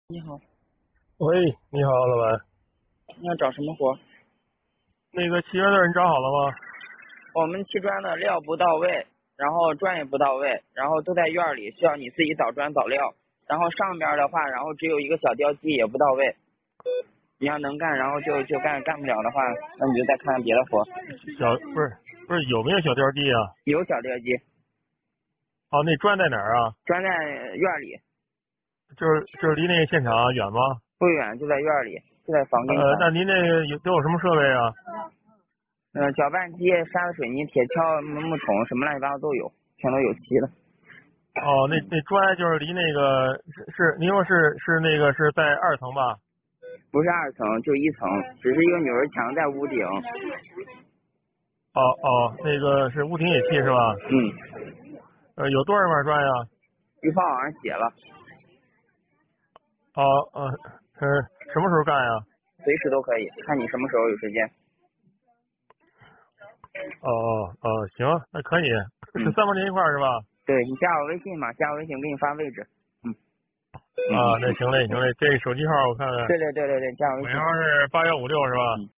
你好， 喂，你好，老板。 你要找什么活？ 那个砌砖的人找好了吗？ 我们砌砖的料不到位，然后砖也不到位，然后都在院里，需要你自己找砖找料。然后上边的话，然后只有一个小吊机也不到位。你要能干，然后就干，干不了的话，那你就再看看别的活。 不是有没有小吊地啊？ 有小吊机， 哦，那砖在哪儿啊？ 砖在院里， 就是离那个现场远吗？ 不远，就在院里，就在房跟前。 那您那个都有什么设备啊？ 搅拌机、沙子、水泥、铁锹、木桶，什么乱七八糟都有，全都有齐的。 哦，那砖就是离那个您说是那个是在2层吧？ 不是2层，就1层，只是一个女儿墙在屋顶。 哦，那个是屋顶也砌是吧？有多少块砖呀？ 预报网上写了， 哦，什么时候干呀？ 随时都可以，看你什么时候有时间。 行，那可以，是嗯， 3块钱一块是吧？ 对你加我微信嘛，加我微信我给你发位置。嗯嗯嗯那行嘞，这手机号我看看， 对，加我微信。 尾号是8156是吧？ 嗯。